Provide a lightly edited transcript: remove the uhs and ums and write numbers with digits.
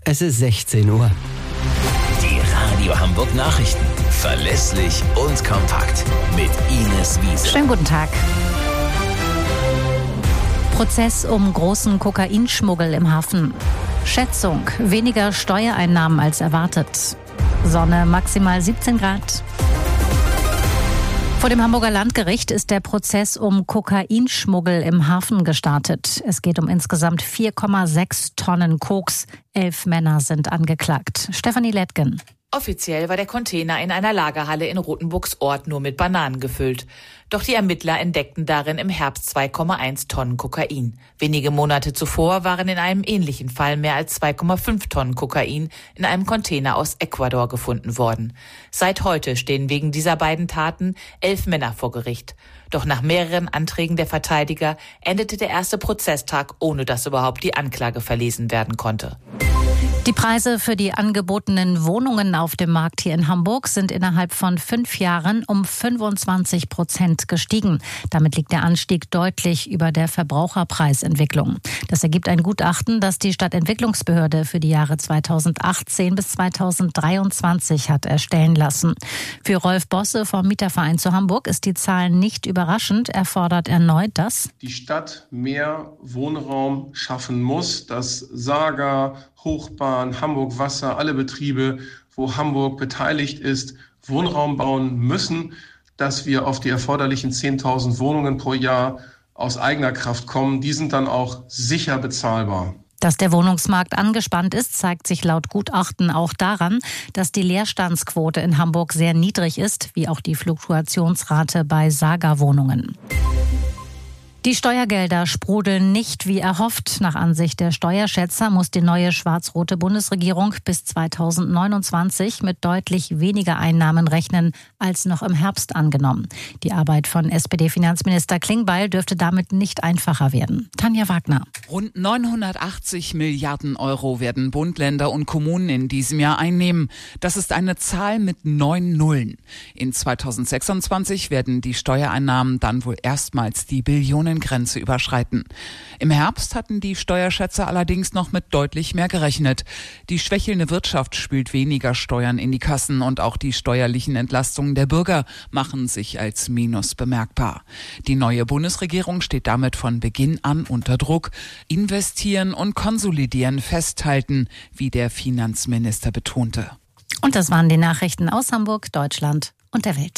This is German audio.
Es ist 16 Uhr. Die Radio Hamburg Nachrichten. Verlässlich und kompakt. Mit Ines Wiese. Schönen guten Tag. Prozess um großen Kokainschmuggel im Hafen. Schätzung: weniger Steuereinnahmen als erwartet. Sonne maximal 17 Grad. Vor dem Hamburger Landgericht ist der Prozess um Kokainschmuggel im Hafen gestartet. Es geht um insgesamt 4,6 Tonnen Koks. 11 Männer sind angeklagt. Stefanie Lettgen. Offiziell war der Container in einer Lagerhalle in Rothenburgs Ort nur mit Bananen gefüllt. Doch die Ermittler entdeckten darin im Herbst 2,1 Tonnen Kokain. Wenige Monate zuvor waren in einem ähnlichen Fall mehr als 2,5 Tonnen Kokain in einem Container aus Ecuador gefunden worden. Seit heute stehen wegen dieser beiden Taten 11 Männer vor Gericht. Doch nach mehreren Anträgen der Verteidiger endete der erste Prozesstag, ohne dass überhaupt die Anklage verlesen werden konnte. Die Preise für die angebotenen Wohnungen auf dem Markt hier in Hamburg sind innerhalb von 5 Jahren um 25% gestiegen. Damit liegt der Anstieg deutlich über der Verbraucherpreisentwicklung. Das ergibt ein Gutachten, das die Stadtentwicklungsbehörde für die Jahre 2018 bis 2023 hat erstellen lassen. Für Rolf Bosse vom Mieterverein zu Hamburg ist die Zahl nicht überraschend. Er fordert erneut, dass die Stadt mehr Wohnraum schaffen muss, dass Saga, Hochbahn, Hamburg Wasser, alle Betriebe, wo Hamburg beteiligt ist, Wohnraum bauen müssen, dass wir auf die erforderlichen 10.000 Wohnungen pro Jahr aus eigener Kraft kommen. Die sind dann auch sicher bezahlbar. Dass der Wohnungsmarkt angespannt ist, zeigt sich laut Gutachten auch daran, dass die Leerstandsquote in Hamburg sehr niedrig ist, wie auch die Fluktuationsrate bei Saga-Wohnungen. Die Steuergelder sprudeln nicht wie erhofft. Nach Ansicht der Steuerschätzer muss die neue schwarz-rote Bundesregierung bis 2029 mit deutlich weniger Einnahmen rechnen als noch im Herbst angenommen. Die Arbeit von SPD-Finanzminister Klingbeil dürfte damit nicht einfacher werden. Tanja Wagner. Rund 980 Milliarden Euro werden Bund, Länder und Kommunen in diesem Jahr einnehmen. Das ist eine Zahl mit 9 Nullen. In 2026 werden die Steuereinnahmen dann wohl erstmals die Billionengrenze überschreiten. Im Herbst hatten die Steuerschätzer allerdings noch mit deutlich mehr gerechnet. Die schwächelnde Wirtschaft spült weniger Steuern in die Kassen und auch die steuerlichen Entlastungen der Bürger machen sich als Minus bemerkbar. Die neue Bundesregierung steht damit von Beginn an unter Druck. Investieren und konsolidieren, festhalten, wie der Finanzminister betonte. Und das waren die Nachrichten aus Hamburg, Deutschland und der Welt.